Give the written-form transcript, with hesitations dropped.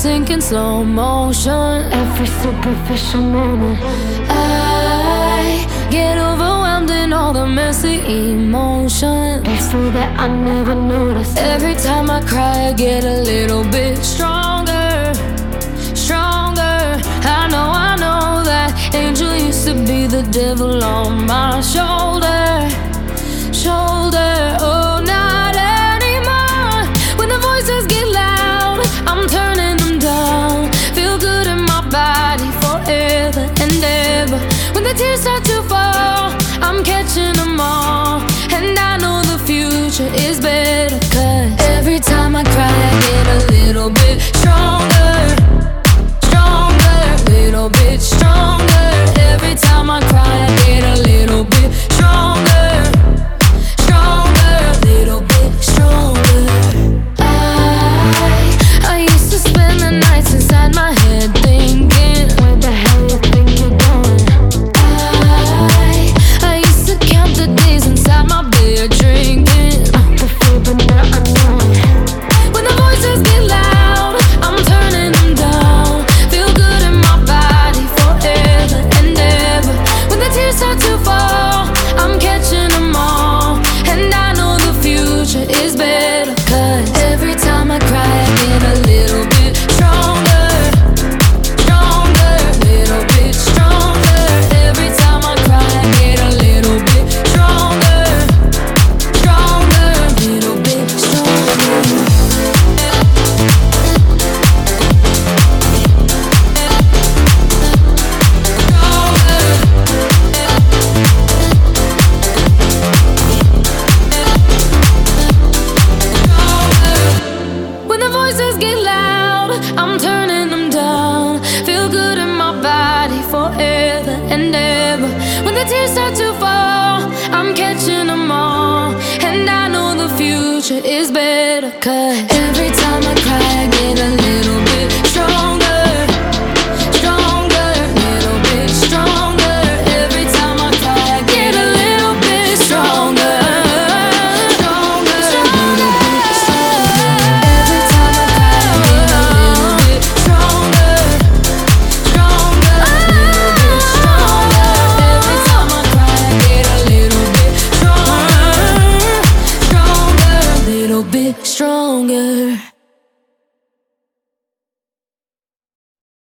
sink in slow motion. Every superficial moment, I get overwhelmed in all the messy emotions. it's so that I never noticed. Every time I cry, I get a little bit stronger, stronger. I know that angel used to be the devil on my shoulder, shoulder. Oh, not anymore. When the voices get loud, I'm turning them down. Feel good in my body forever and ever. When the tears start to fall, I'm catching them all. And I know the future is better, 'cause every time I cry, I get a little bit stronger, stronger, little bit stronger. Every time I cry, I get a little bit stronger, stronger, little bit stronger. I used to spend the nights inside my head thinking, Where the hell you think you're going? I used to count the days inside my bed drinking. The fear, but now I know it. When the voices get loud, I'm turning them down. Feel good in my body forever and ever. When the tears start to fall, I'm catching them all. And I know the future is better, 'cause every time I cry, I get a little bit stronger, stronger, little bit stronger. Every time I cry, I get a little bit stronger, stronger, little bit stronger. When the voices get loud, I'm turning them down. Feel good in my body forever and ever. When the tears start to fall, I'm catching them all. And I know the future is better, 'cause